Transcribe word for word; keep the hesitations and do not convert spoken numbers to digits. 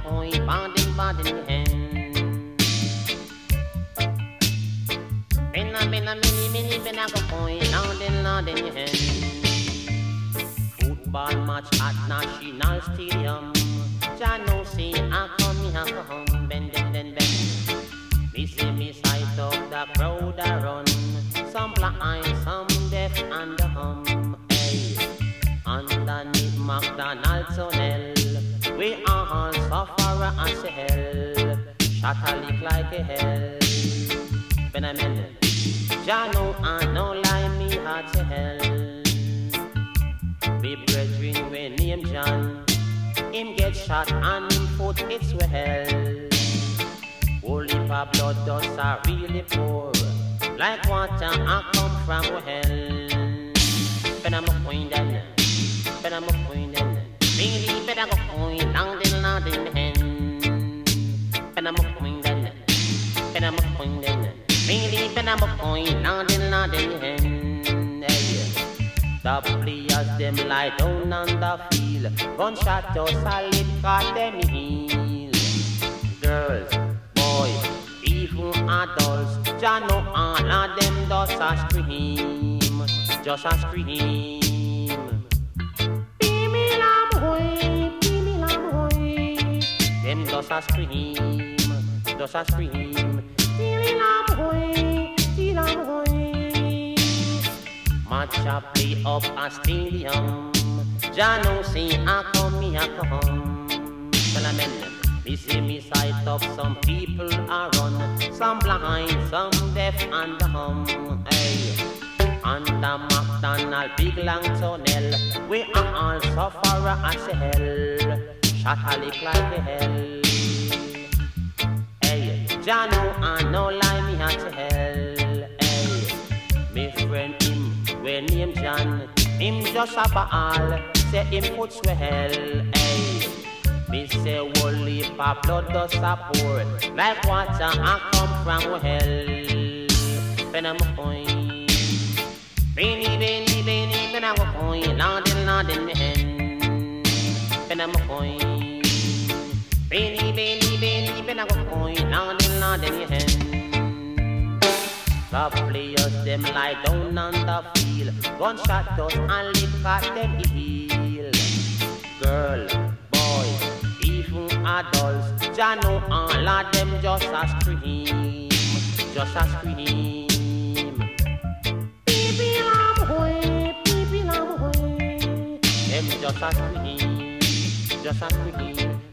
point, banding, banding hand. Been a, been a, mini, mini, been a go point, landing, landing hand. Football match at National Stadium. Jah know say I come here, I come, bend, bend, bend, bend. Me see me sight up the crowd a run. Some blind, some deaf and dumb. Hey, underneath McDonald's tunnel, we are all suffer as hell. Shot a lick like a hell. Benjamin, Jah know I no lie me heart to hell. Me brethren we name John. Him get shot and him foot it's well. Holy pa blood does are really pour. Like water I come from hell. But I'm a point then. But I'm a point then. Really better go point long the long in hand. But I'm a point then. But I'm a point then. Really better go point long the long in hand. The players them lie down on the field. Gunshot to solid cause them heal. Girls, boys, even adults, Jah know all of them just a scream, just a scream. Pimi lam hoy, pimi lam hoy. Them just a scream, just a scream. Pimi lam hoy, pimi lam hoy. Match a play up a stadium. Jah know say I come, me I come. Well, I mean, me see me sight up some people are run. Some blind, some deaf and dumb. Hey, under McDonald big long tunnel, we are all suffer as hell. Shot a lick like a hell. Hey, Jah know I no lie me heart to hell. Hey, me friend him. We name John, him just a ball, say him foot swell, hey. Me say holy pa blood does a pour, like water I come from hell. Ben I'm a point, Benny, Benny, Benny, Ben I'm a point, London, London, me hen. Ben I'm a point, Benny, Benny, Benny, Ben I'm a point, London, London, me hen. The players them lie down on the field. Gunshot us and lick at them heel. Girl, boy, even adults, Jah know all of them just a scream, just a scream. Pee-pee lam hoy, pee-pee lam hoy. Them just a scream, just a scream.